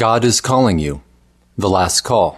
God is calling you. The last call.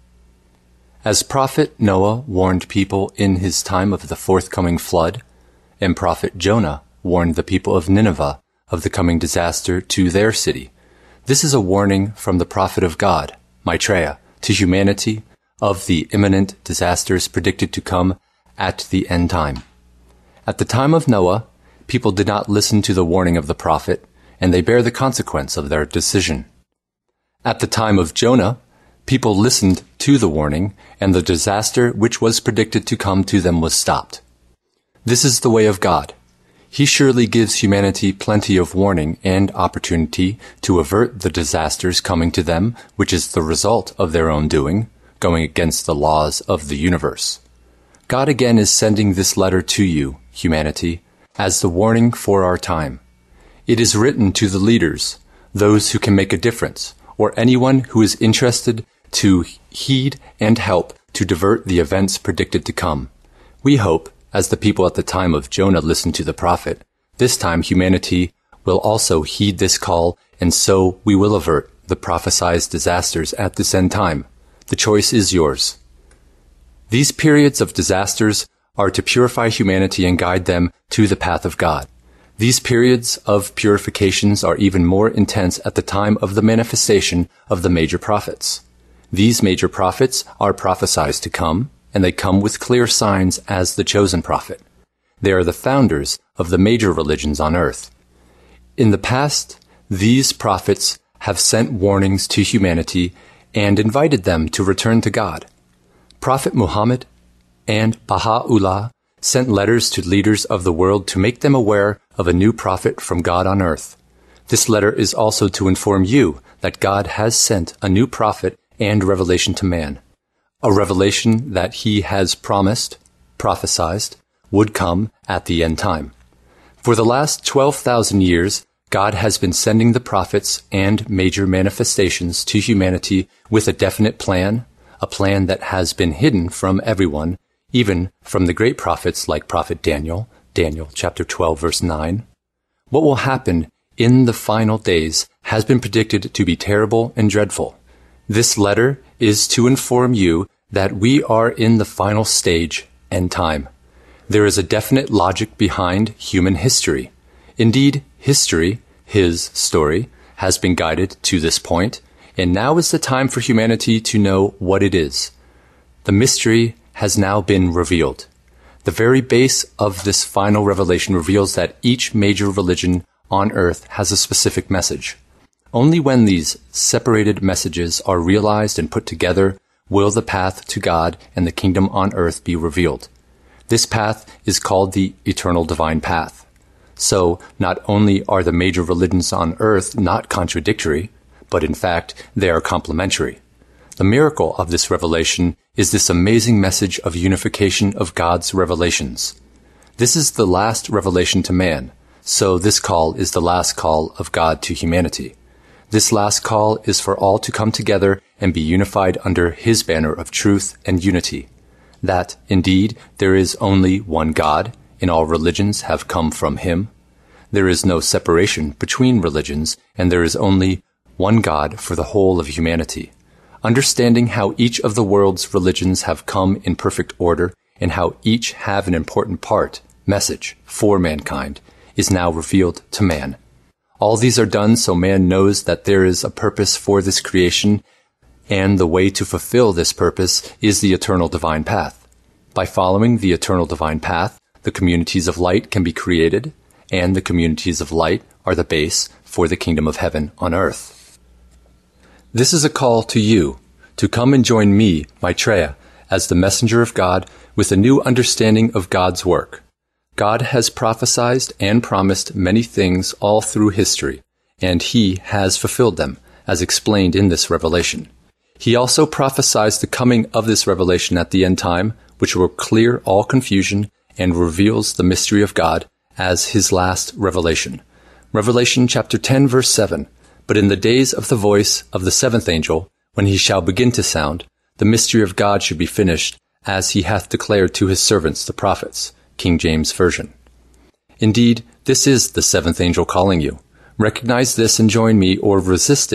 As Prophet Noah warned people in his time of the forthcoming flood, and Prophet Jonah warned the people of Nineveh of the coming disaster to their city, this is a warning from the prophet of God, Maitreya, to humanity of the imminent disasters predicted to come at the end time. At the time of Noah, people did not listen to the warning of the prophet, and they bear the consequence of their decision. At the time of Jonah, people listened to the warning, and the disaster which was predicted to come to them was stopped. This is the way of God. He surely gives humanity plenty of warning and opportunity to avert the disasters coming to them, which is the result of their own doing, going against the laws of the universe. God again is sending this letter to you, humanity, as the warning for our time. It is written to the leaders, those who can make a difference, or anyone who is interested to heed and help to divert the events predicted to come. We hope, as the people at the time of Jonah listened to the prophet, this time humanity will also heed this call, and so we will avert the prophesied disasters at this end time. The choice is yours. These periods of disasters are to purify humanity and guide them to the path of God. These periods of purifications are even more intense at the time of the manifestation of the major prophets. These major prophets are prophesied to come, and they come with clear signs as the chosen prophet. They are the founders of the major religions on earth. In the past, these prophets have sent warnings to humanity and invited them to return to God. Prophet Muhammad and Baha'u'llah sent letters to leaders of the world to make them aware of a new prophet from God on earth. This letter is also to inform you that God has sent a new prophet and revelation to man, a revelation that he has prophesied, would come at the end time. For the last 12,000 years, God has been sending the prophets and major manifestations to humanity with a definite plan, a plan that has been hidden from everyone, even from the great prophets like Prophet Daniel chapter 12, verse 9. What will happen in the final days has been predicted to be terrible and dreadful. This letter is to inform you that we are in the final stage, end time. There is a definite logic behind human history. Indeed, history, his story, has been guided to this point, and now is the time for humanity to know what it is. The mystery has now been revealed. The very base of this final revelation reveals that each major religion on earth has a specific message. Only when these separated messages are realized and put together will the path to God and the kingdom on earth be revealed. This path is called the eternal divine path. So, not only are the major religions on earth not contradictory, but in fact, they are complementary. The miracle of this revelation is this amazing message of unification of God's revelations. This is the last revelation to man, so this call is the last call of God to humanity. This last call is for all to come together and be unified under his banner of truth and unity. That, indeed, there is only one God, and all religions have come from him. There is no separation between religions, and there is only one God for the whole of humanity. Understanding how each of the world's religions have come in perfect order, and how each have an important message for mankind, is now revealed to man. All these are done so man knows that there is a purpose for this creation, and the way to fulfill this purpose is the eternal divine path. By following the eternal divine path, the communities of light can be created, and the communities of light are the base for the kingdom of heaven on earth. This is a call to you to come and join me, Maitreya, as the messenger of God with a new understanding of God's work. God has prophesied and promised many things all through history, and he has fulfilled them, as explained in this revelation. He also prophesies the coming of this revelation at the end time, which will clear all confusion and reveals the mystery of God as his last revelation. Revelation chapter 10, verse 7. But in the days of the voice of the seventh angel, when he shall begin to sound, the mystery of God should be finished, as he hath declared to his servants the prophets. King James Version. Indeed, this is the seventh angel calling you. Recognize this and join me, or resist it,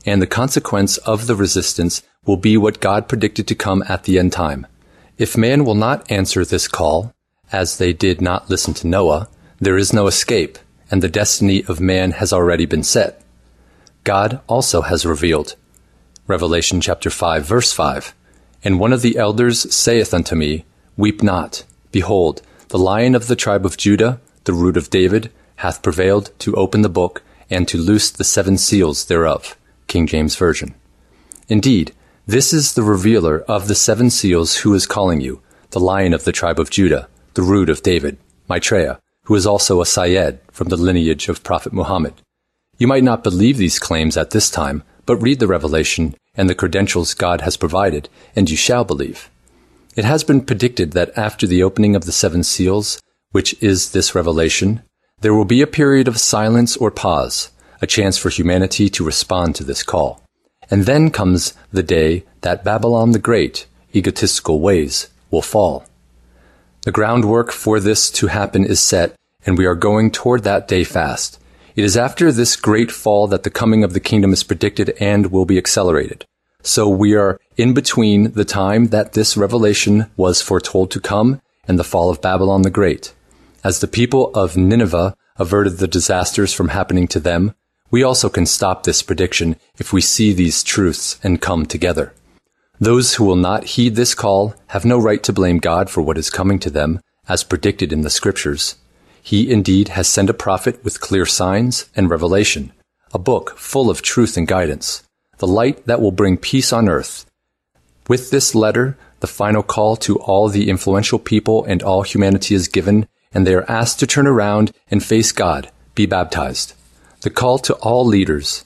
and the consequence of the resistance will be what God predicted to come at the end time. If man will not answer this call, as they did not listen to Noah, there is no escape, and the destiny of man has already been set. God also has revealed. Revelation chapter 5, verse 5. And one of the elders saith unto me, Weep not. Behold, the Lion of the tribe of Judah, the root of David, hath prevailed to open the book and to loose the 7 seals thereof. King James Version. Indeed, this is the revealer of the 7 seals who is calling you, the Lion of the tribe of Judah, the root of David, Maitreya, who is also a Syed from the lineage of Prophet Muhammad. You might not believe these claims at this time, but read the revelation and the credentials God has provided, and you shall believe. It has been predicted that after the opening of the 7 seals, which is this revelation, there will be a period of silence or pause, a chance for humanity to respond to this call. And then comes the day that Babylon the Great, egotistical ways, will fall. The groundwork for this to happen is set, and we are going toward that day fast. It is after this great fall that the coming of the kingdom is predicted and will be accelerated. So we are in between the time that this revelation was foretold to come and the fall of Babylon the Great. As the people of Nineveh averted the disasters from happening to them, we also can stop this prediction if we see these truths and come together. Those who will not heed this call have no right to blame God for what is coming to them, as predicted in the Scriptures. He indeed has sent a prophet with clear signs and revelation, a book full of truth and guidance, the light that will bring peace on earth. With this letter, the final call to all the influential people and all humanity is given, and they are asked to turn around and face God, be baptized. The call to all leaders.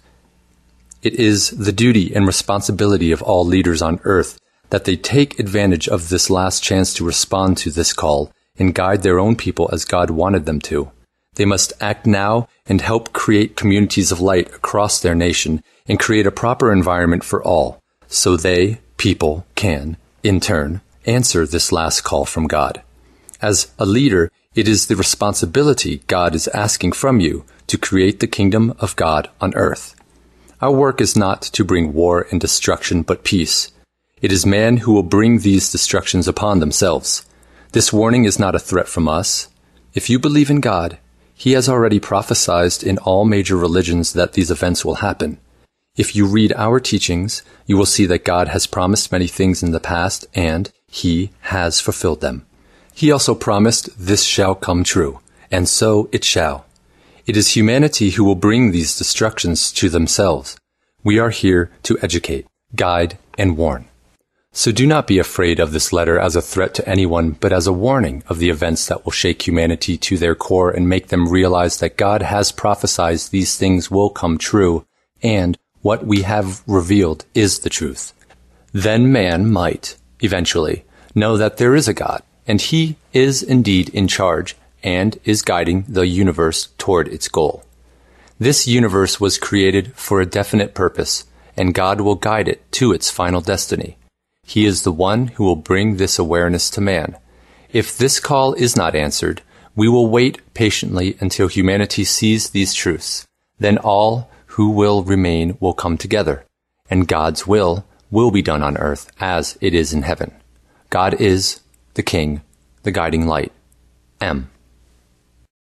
It is the duty and responsibility of all leaders on earth that they take advantage of this last chance to respond to this call and guide their own people as God wanted them to. They must act now and help create communities of light across their nation and create a proper environment for all, so they, people, can, in turn, answer this last call from God. As a leader, it is the responsibility God is asking from you to create the kingdom of God on earth. Our work is not to bring war and destruction, but peace. It is man who will bring these destructions upon themselves. This warning is not a threat from us. If you believe in God, He has already prophesied in all major religions that these events will happen. If you read our teachings, you will see that God has promised many things in the past, and He has fulfilled them. He also promised this shall come true, and so it shall. It is humanity who will bring these destructions to themselves. We are here to educate, guide, and warn. So do not be afraid of this letter as a threat to anyone, but as a warning of the events that will shake humanity to their core and make them realize that God has prophesied these things will come true, and what we have revealed is the truth. Then man might, eventually, know that there is a God, and He is indeed in charge and is guiding the universe toward its goal. This universe was created for a definite purpose, and God will guide it to its final destiny. He is the one who will bring this awareness to man. If this call is not answered, we will wait patiently until humanity sees these truths. Then all who will remain will come together, and God's will be done on earth as it is in heaven. God is the King, the guiding light. M.